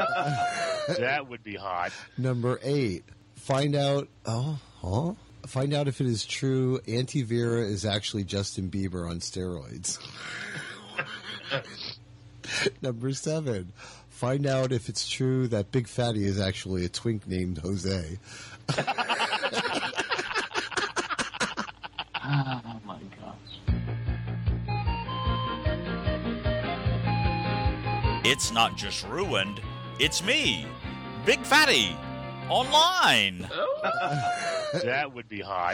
That would be hot. Number 8, find out if it is true Auntie Vera is actually Justin Bieber on steroids. Number 7, find out if it's true that Big Fatty is actually a twink named Jose. Oh my gosh. It's not just ruined, it's me, Big Fatty, online. That would be hot.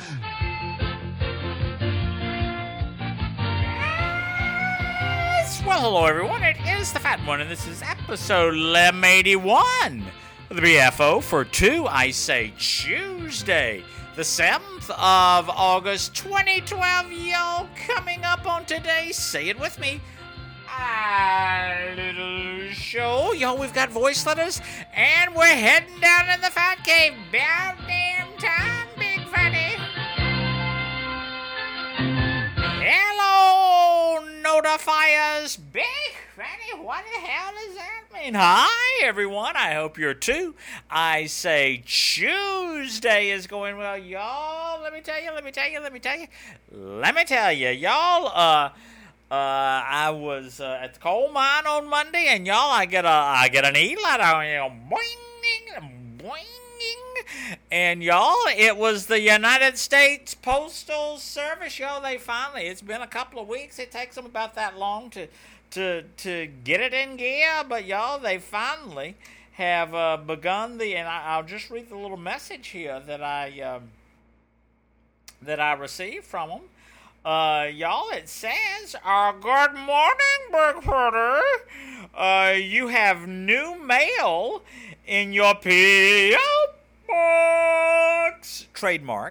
Well, hello everyone, it is the Fat One, and this is episode 1181 of the BFO for 2, I say, Tuesday, the 7th of August, 2012. Yo, coming up on today, say it with me, a little show. Yo, we've got voice letters, and we're heading down in the Fat Cave. About damn time, Big Fatty. Hello, notifiers. Big Fatty, what the hell does that mean? Hi, everyone. I hope you're too. I say Tuesday is going well. Y'all, let me tell you, y'all, I was at the coal mine on Monday, and y'all, I get an e-letter on you, boing, boing. And y'all, it was the United States Postal Service. Yo, it's been a couple of weeks. It takes them about that long to get it in gear. But y'all, they finally have begun and I'll just read the little message here that I received from them. Y'all, it says, good morning, Big Fatty. You have new mail in your P.O. box. Trademark.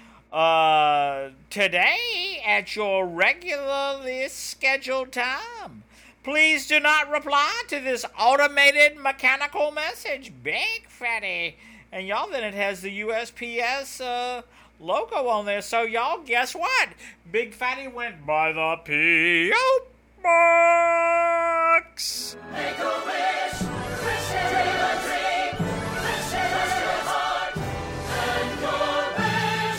Today at your regularly scheduled time. Please do not reply to this automated mechanical message, Big Fatty. And y'all, then it has the USPS logo on there. So y'all, guess what? Big Fatty went by the P.O. box. Make a wish, wish it a dream, wish it your heart, and your wish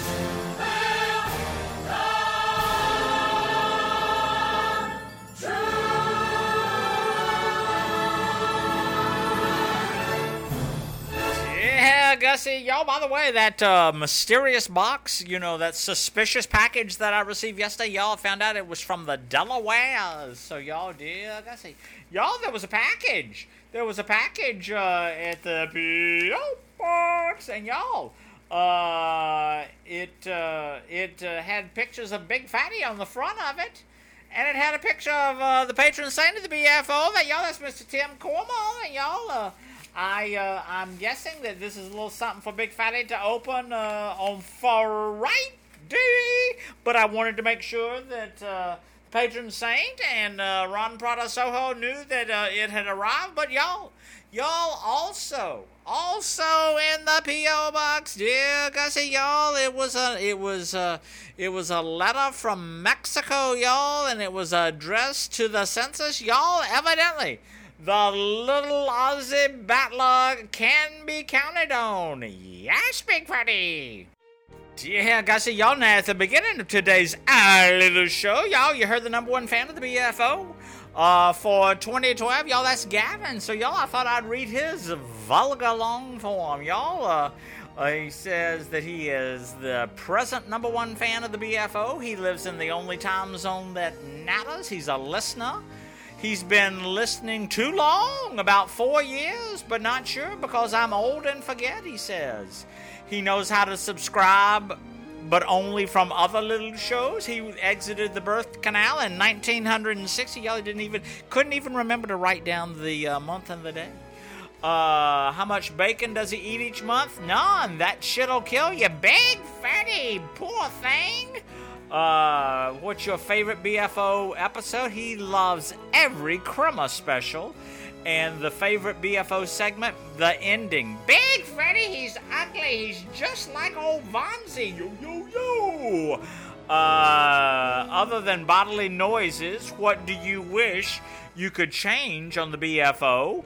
will come true. Yeah, Gussie, y'all, by the way, that mysterious box, that suspicious package that I received yesterday, y'all found out it was from the Delawares. So, y'all, dear Gussie, y'all, there was a package. At the P.O. box, and y'all, it had pictures of Big Fatty on the front of it, and it had a picture of the patron saint of the BFO. That's Mr. Tim Cornwall, and y'all, I'm guessing that this is a little something for Big Fatty to open on Friday, but I wanted to make sure that patron saint and Ron Prada Soho knew that it had arrived. But y'all also in the P.O. box, dear Gussie, y'all, it was a letter from Mexico, y'all, and it was addressed to the census, y'all. Evidently, the little Aussie batlog can be counted on. Yes, Big Fatty. Yeah, Gussie, y'all, now at the beginning of today's little show, y'all, you heard the number one fan of the BFO for 2012, y'all, that's Gavin. So, y'all, I thought I'd read his vulgar long form, y'all. He says that he is the present number one fan of the BFO. He lives in the only time zone that matters. He's a listener. He's been listening too long, about 4 years, but not sure because I'm old and forget, he says. He knows how to subscribe, but only from other little shows. He exited the birth canal in 1960. Y'all couldn't even remember to write down the month and the day. How much bacon does he eat each month? None. That shit'll kill you. Big Fatty, poor thing. What's your favorite BFO episode? He loves every Crema special. And the favorite BFO segment, the ending. Big Fatty, he's ugly. He's just like old Vonzie. Yo, yo, yo. Other than bodily noises, what do you wish you could change on the BFO?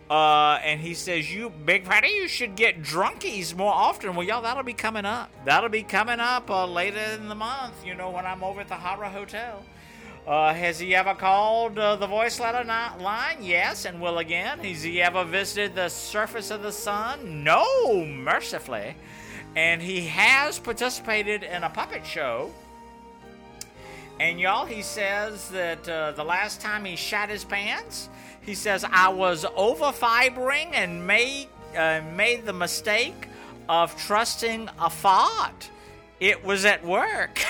And he says, you, Big Fatty, you should get drunkies more often. Well, y'all, that'll be coming up. That'll be coming up later in the month, when I'm over at the Hara Hotel. Has he ever called the voice letter line? Yes, and will again. Has he ever visited the surface of the sun? No, mercifully. And he has participated in a puppet show. And y'all, he says that the last time he shat his pants, he says, I was over-fibering and made the mistake of trusting a fart. It was at work.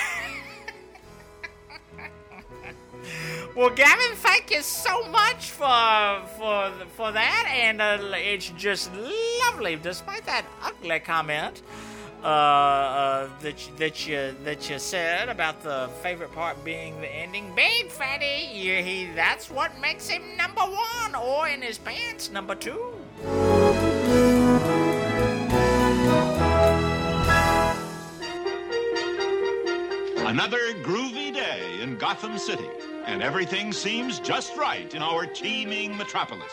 Well, Gavin, thank you so much for that, and it's just lovely, despite that ugly comment that you said about the favorite part being the ending. Big Fatty, that's what makes him number one, or in his pants, number two. Another groovy day in Gotham City, and everything seems just right in our teeming metropolis.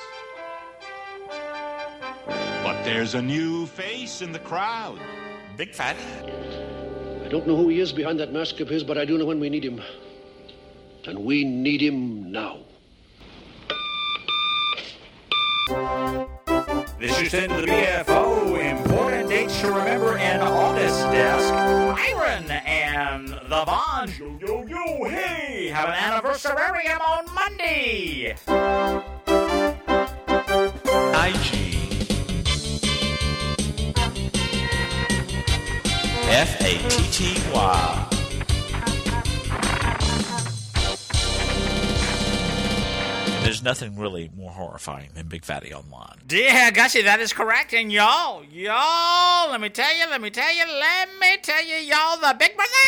But there's a new face in the crowd. Big Fatty. I don't know who he is behind that mask of his, but I do know when we need him. And we need him now. This is into the BFO. Important dates to remember in August desk. Byron and the Bond. Yo, hey! Have an anniversarium on Monday. IG. FATTY. There's nothing really more horrifying than Big Fatty Online. Yeah, Gussie, that is correct. And y'all, let me tell you, y'all, the Big Brother.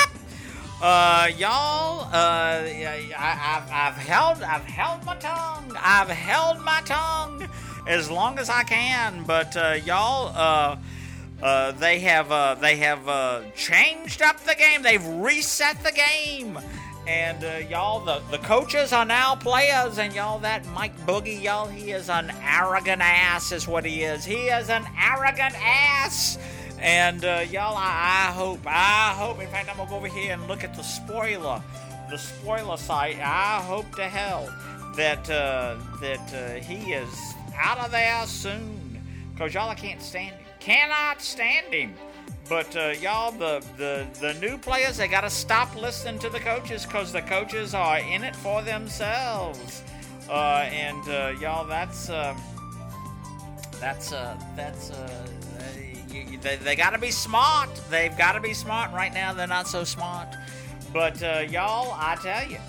I've held my tongue. I've held my tongue as long as I can. But y'all, they have changed up the game. They've reset the game. And y'all, the coaches are now players, and y'all, that Mike Boogie, y'all, he is an arrogant ass is what he is. He is an arrogant ass. And y'all, I hope, in fact, I'm going to go over here and look at the spoiler site. I hope to hell that he is out of there soon. Because y'all, I can't stand him. Cannot stand him. But y'all, the new players, they got to stop listening to the coaches, because the coaches are in it for themselves. And y'all, they got to be smart. They've got to be smart. Right now, they're not so smart. But y'all, I tell you.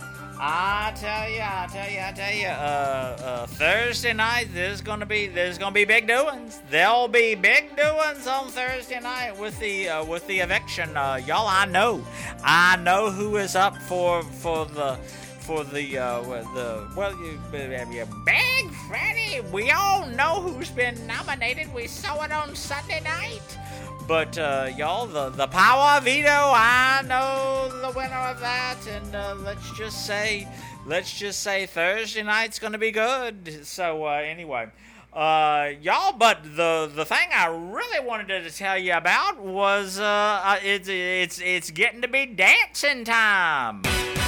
Thursday night, there's gonna be big doings. There'll be big doings on Thursday night with the eviction. Y'all, I know who is up for the Big Fatty. We all know who's been nominated. We saw it on Sunday night. But, y'all, the power veto, I know the winner of that, and let's just say Thursday night's going to be good. So, anyway, y'all, but the thing I really wanted to tell you about was it's getting to be dancing time.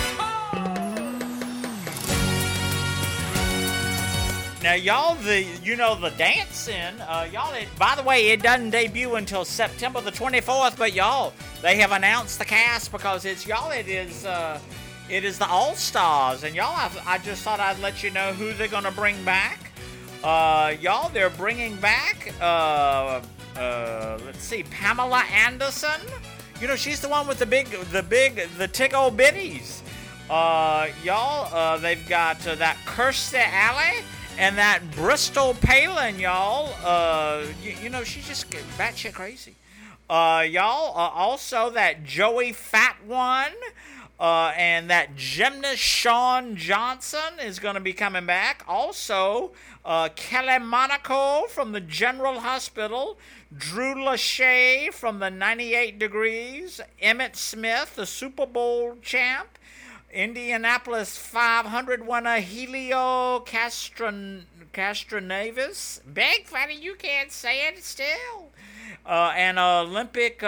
Now, y'all, the dancing, y'all, by the way, it doesn't debut until September the 24th, but y'all, they have announced the cast, because it is the All-Stars, and y'all, I just thought I'd let you know who they're going to bring back. Y'all, they're bringing back, let's see, Pamela Anderson. She's the one with the tick old bitties. Y'all, they've got that Kirstie Alley. And that Bristol Palin, y'all, she's just batshit crazy. Y'all, also that Joey Fat One, and that gymnast Sean Johnson is going to be coming back. Also, Kelly Monaco from the General Hospital, Drew Lachey from the 98 Degrees, Emmett Smith, the Super Bowl champ, Indianapolis 500 winner Helio Castroneves. Big Fatty, you can't say it still. And Olympic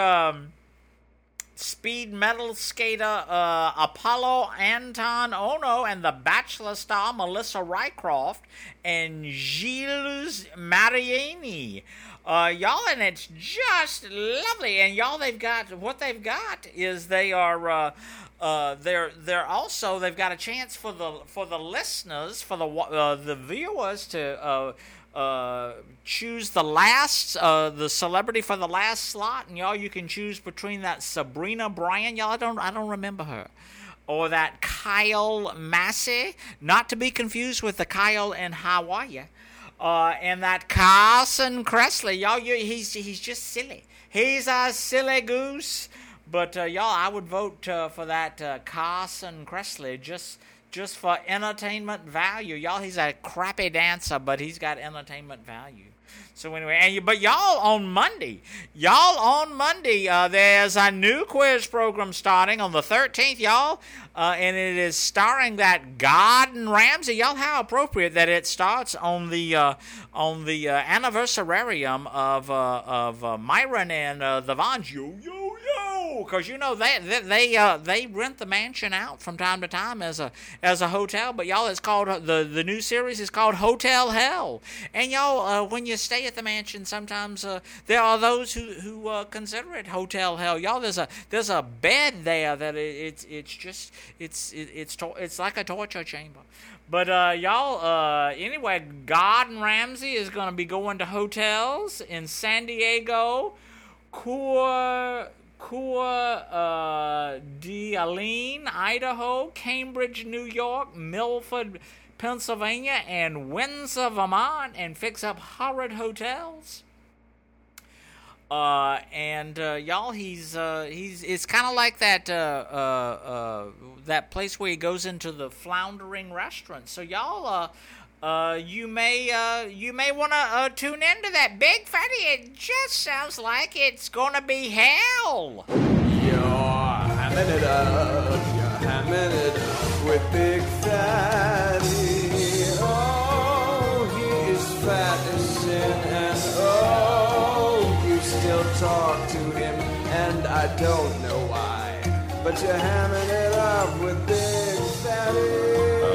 speed medal skater Apollo Anton Ono and the Bachelor star Melissa Rycroft and Gilles Mariani. Y'all, and it's just lovely. And y'all, they've got is they are they're also, they've got a chance for the listeners, for the viewers to choose the celebrity for the last slot, and y'all, you can choose between that Sabrina Bryan, y'all, I don't remember her, or that Kyle Massey, not to be confused with the Kyle in Hawaii, and that Carson Kressley, y'all, he's just silly. He's a silly goose, but y'all, I would vote for that Carson Kressley just for entertainment value. Y'all, he's a crappy dancer, but he's got entertainment value. So anyway, but y'all on Monday, there's a new quiz program starting on the 13th, y'all, and it is starring that Gordon Ramsay. Y'all, how appropriate that it starts on the anniversarium of Myron and the Vons. Because you know they rent the mansion out from time to time as a hotel. But y'all, it's called the new series is called Hotel Hell. And y'all, when you stay at the mansion, sometimes there are those who consider it Hotel Hell. Y'all, there's a bed there that it's like a torture chamber. But y'all, anyway, Gordon Ramsay is going to be going to hotels in San Diego, Coeur d'Alene, Idaho, Cambridge, New York, Milford, Pennsylvania, and Windsor, Vermont, and fix up horrid hotels. And y'all, he's it's kind of like that that place where he goes into the floundering restaurant. So y'all, you may want to tune into that. Big Fatty, it just sounds like it's gonna be hell. You're hamming it up with Big Fatty. Oh, he is fat as sin, and oh, you still talk to him, and I don't know why, but you're hamming it up with Big Fatty.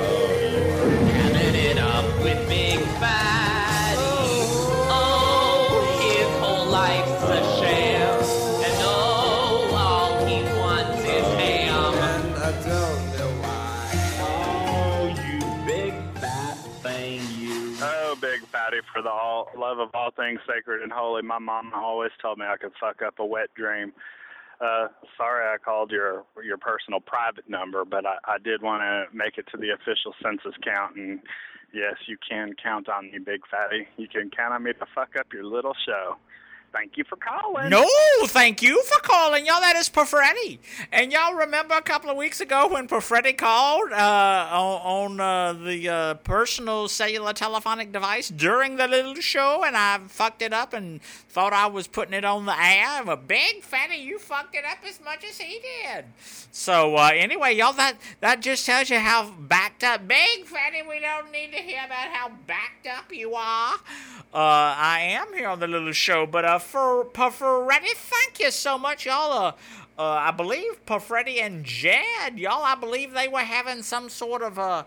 With Big Fatty. Oh, his whole life's a sham. And oh, all he wants is ham. And I don't know why. Oh, you big fat thing, you. Oh, Big Fatty, for the love of all things sacred and holy. My mom always told me I could fuck up a wet dream. Sorry I called your personal private number, but I did want to make it to the official census count, and yes, you can count on me, Big Fatty. You can count on me to fuck up your little show. Thank you for calling. No, thank you for calling. Y'all, that is Perfretti. And y'all remember a couple of weeks ago when Perfretti called on the personal cellular telephonic device during the little show, and I fucked it up and thought I was putting it on the air. But Big Fatty, you fucked it up as much as he did. So anyway, y'all, that just tells you how backed up. Big Fatty, we don't need to hear about how backed up you are. I am here on the little show, but for Perfretti, thank you so much, y'all. I believe Perfretti and Jed, y'all, I believe they were having some sort of a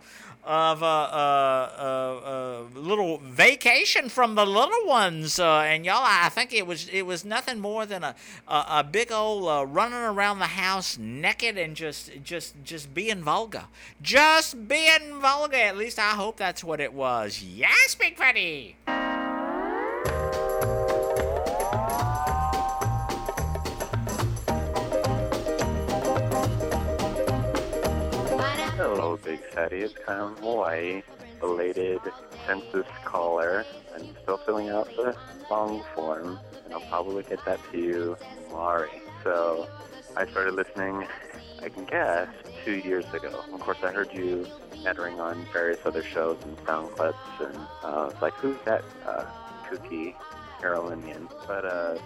little vacation from the little ones, and y'all, I think it was nothing more than a big old running around the house naked and just being vulgar, At least I hope that's what it was. Yes, Big Fatty. Hello, Big Fatty. It's Kyle from Hawaii, belated census caller. I'm still filling out the long form, and I'll probably get that to you tomorrow. So I started listening, I can guess, 2 years ago. Of course, I heard you entering on various other shows and sound clips, and I was like, who's that kooky Carolinian? But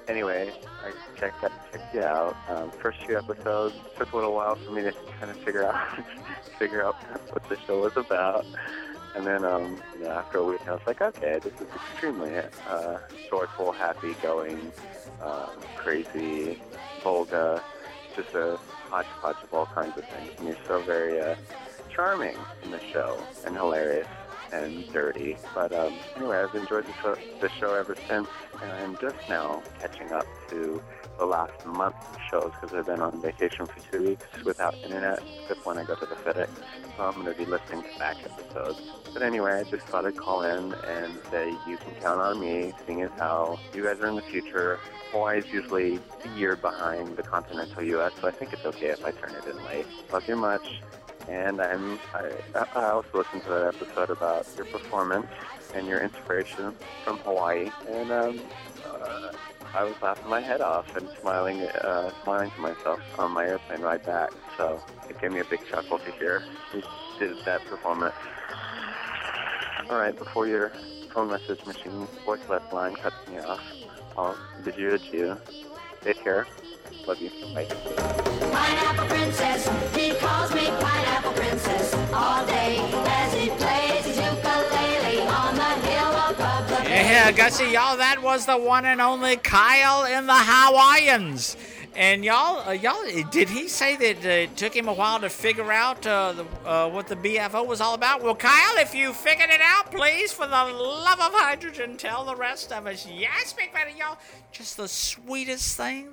anyway, I checked you out. First few episodes took a little while for me to kind of figure out what the show was about. And then, after a week, I was like, okay, this is extremely joyful, happy-going, crazy, Volga, just a hodgepodge of all kinds of things. And you're so very charming in the show, and hilarious, and dirty. But anyway, I've enjoyed the show ever since, and I'm just now catching up to the last month of shows because I've been on vacation for 2 weeks without internet, except when I go to the FedEx. So I'm going to be listening to back episodes. But anyway, I just thought I'd call in and say you can count on me, seeing as how you guys are in the future. Hawaii's usually a year behind the continental U.S., so I think it's okay if I turn it in late. Love you much. And I also listened to that episode about your performance and your inspiration from Hawaii. And I was laughing my head off and smiling to myself on my airplane ride back. So it gave me a big chuckle to hear you did that performance. All right, before your phone message machine voice left line cuts me off, I'll bid you adieu. Take care. Love you. Bye. Pineapple Princess, he calls me Pineapple Princess all day as he plays his ukulele on the hill above the Yeah, Gussie, y'all, that was the one and only Kyle in the Hawaiians. And y'all, did he say that it took him a while to figure out what the BFO was all about? Well, Kyle, if you figured it out, please, for the love of hydrogen, tell the rest of us. Yes, Big Fatty, y'all, just the sweetest thing.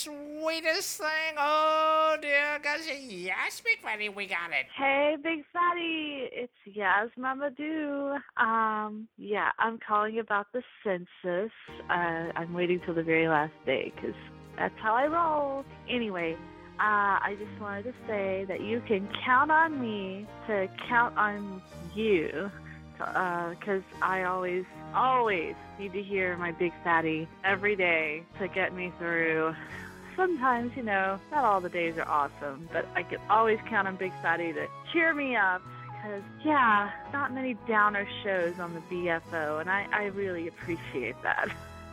Oh, dear Gussie. Yes, Big Fatty, we got it. Hey, Big Fatty, it's Yaz Mamadou. Yeah, I'm calling about the census. I'm waiting till the very last day because that's how I roll. Anyway, I just wanted to say that you can count on me to count on you because I always need to hear my Big Fatty every day to get me through. Sometimes, not all the days are awesome, but I can always count on Big Fatty to cheer me up because, not many downer shows on the BFO, and I really appreciate that.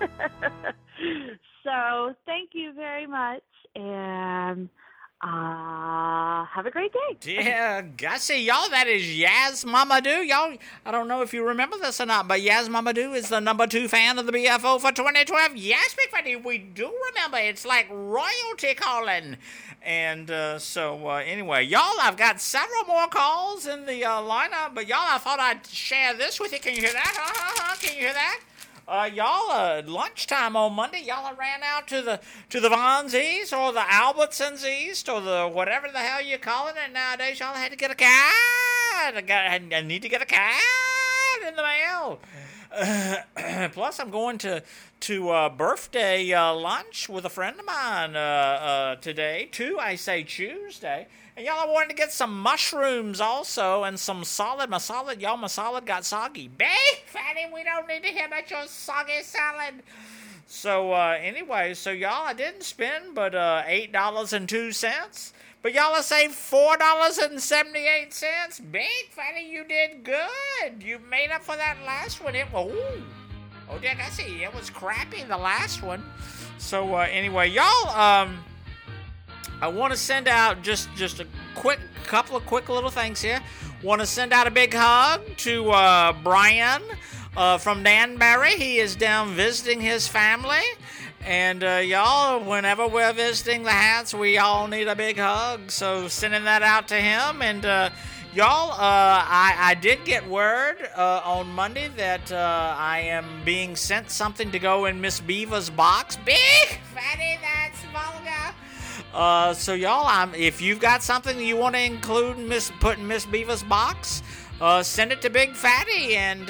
So, thank you very much, and have a great day. Yeah, Gussie, y'all, that is Yaz Mamadou. Y'all, I don't know if you remember this or not, but Yaz Mamadou is the #2 fan of the BFO for 2012. Yes, Big Fatty, we do remember. It's like royalty calling. And anyway, y'all, I've got several more calls in the lineup, but y'all, I thought I'd share this with you. Can you hear that? Can you hear that? Y'all, lunchtime on Monday, y'all ran out to the Vons East or the Albertsons East or the whatever the hell you call it. And nowadays, y'all had to get a card. I need to get a card in the mail. Plus, I'm going to birthday lunch with a friend of mine today. Tuesday. And y'all, I wanted to get some mushrooms also and some salad. My salad got soggy. Big Fatty, we don't need to hear about your soggy salad. So, anyway, y'all, I didn't spend but $8.02. But y'all, I saved $4.78. Big Fatty, you did good. You made up for that last one. Oh, dear, I see. It was crappy, the last one. So, anyway, y'all, I want to send out just a couple of quick little things here. Want to send out a big hug to Brian from Danbury. He is down visiting his family. And y'all, whenever we're visiting the Hats, we all need a big hug. So sending that out to him. And y'all, I did get word on Monday that I am being sent something to go in Miss Beaver's box. Big Fatty, that's vulgar. So y'all, if you've got something you want to include in put in Miss Beaver's box, send it to Big Fatty and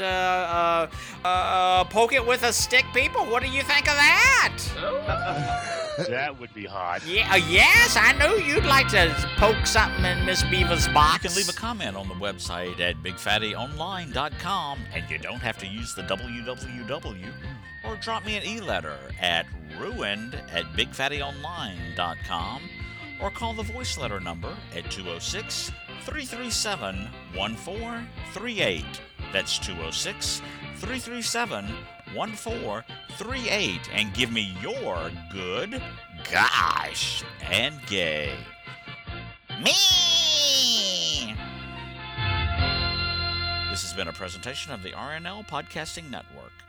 poke it with a stick, people. What do you think of that? That would be hot. Yeah, yes, I knew you'd like to poke something in Miss Beaver's box. You can leave a comment on the website at BigFattyOnline.com, and you don't have to use the www. Or drop me an e-letter at ruined@BigFattyOnline.com, or call the voice letter number at 206-337-1438. That's 206-337-1438. 1438 and give me your good, gosh, and gay. Me! This has been a presentation of the RNL Podcasting Network.